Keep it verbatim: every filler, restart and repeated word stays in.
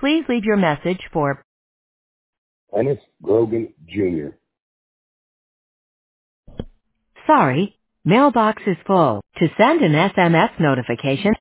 Please leave your message for Dennis Grogan Junior Sorry, mailbox is full. To send an S M S notification,